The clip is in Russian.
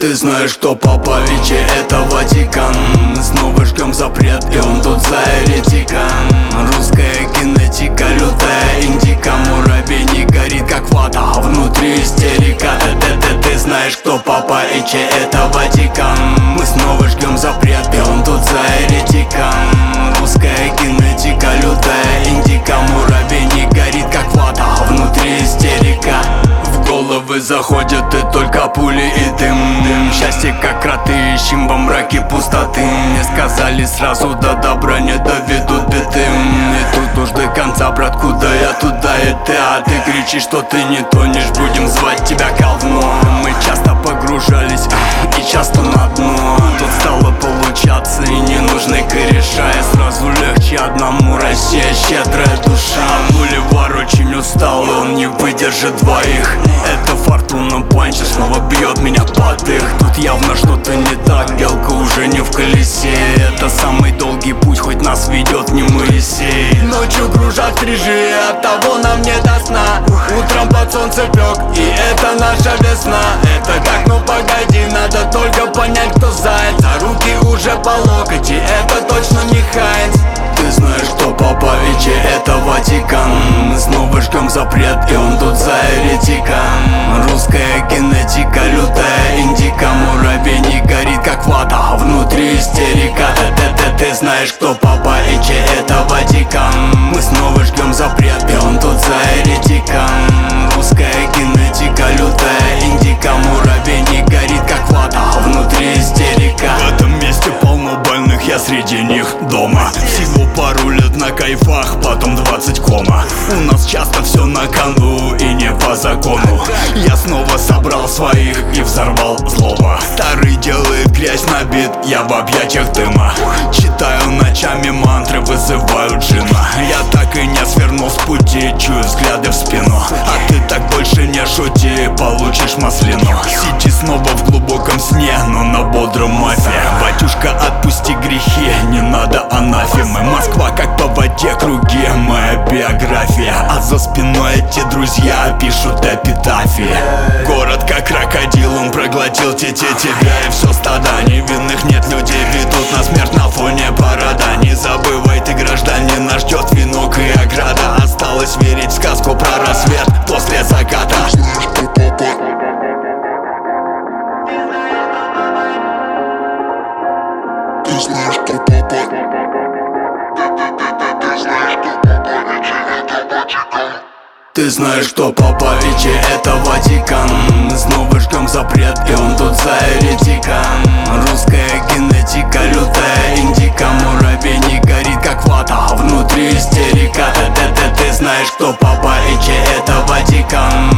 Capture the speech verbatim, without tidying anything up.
Ты знаешь, что Поповичи — это Ватикан. Мы снова ждем запрет, и он тут за еретика. Русская генетика, лютая индика. Муравей не горит, как вата, а внутри истерика. Ты, ты знаешь, что Поповичи — это Ватикан. Мы снова ждем запрет, и он тут за еретика. Русская генетика, лютая индика. Муравей не горит, как вата, а внутри истерика. В головы заходят и только пули и дым, дым. Счастье, как кроты, ищем во мраке пустоты. Мне сказали сразу, до добра не доведут беды. И тут уж до конца, брат, куда я, туда и ты. А ты кричишь, что ты не тонешь, будем звать тебя говно. Мы часто погружались и часто на дно. Тут стало получаться и не нужны кореша. И сразу легче одному, Россия щедрая душа. Боливар очень устал, и он не выдержит двоих. Это фортуна панча снова бьет меня под их. Тут явно что-то не так, белка уже не в колесе. Это самый долгий путь, хоть нас ведет не Моисей. Ночью кружат стрижи, от того нам не до сна. Утром под солнцепек, и это наша весна. Это как, ну погоди, надо только понять, кто заяц. А руки уже по локоть, и это точно не Хайнц. Ты знаешь, что Поповичи — это Ватикан. Мы снова ждем запрет, и он тут за еретика. Русская генетика, лютая индика. Муравей не горит, как вата, а внутри истерика. Ты, ты, ты знаешь, что Поповичи — это Ватикан. Мы снова ждем запрет, и он тут за еретика. Русская генетика, лютая индика. Муравей не горит, как вата, а внутри истерика. В этом месте полно больных, я среди них дома. Всего пару лет на кайфах, потом двадцать кома. У нас часто все на кону и не по закону. Я снова собрал своих и взорвал злоба. Старый делает грязь на бит, я в объятиях дыма. Читаю ночами мантры, вызываю джина. Я так и не свернул с пути, чую взгляды в спину. А ты так больше не шути, получишь маслину. Сиди снова в глубоком сне, но на бодром мафе. Батюшка, отпусти грехи, не надо анафемы. Москва как по воде круги, моя биография. А за спиной эти друзья пишут эпитафии. Город как крокодил, он проглотил те-те тебя. И все стада невинных нет, людей ведут на смерть на фоне парада. Не забывай ты, гражданин, нас ждет венок и ограда. Осталось верить в сказку про рассвет после заката. Ты знаешь, что Папа. Ты знаешь, что Поповичи — это Ватикан. Мы снова ждем запрет, и он тут за еретика. Русская генетика, лютая индика. Муравей не горит, как вата, а внутри истерика. Ты, ты, ты, ты знаешь, что Поповичи — это Ватикан.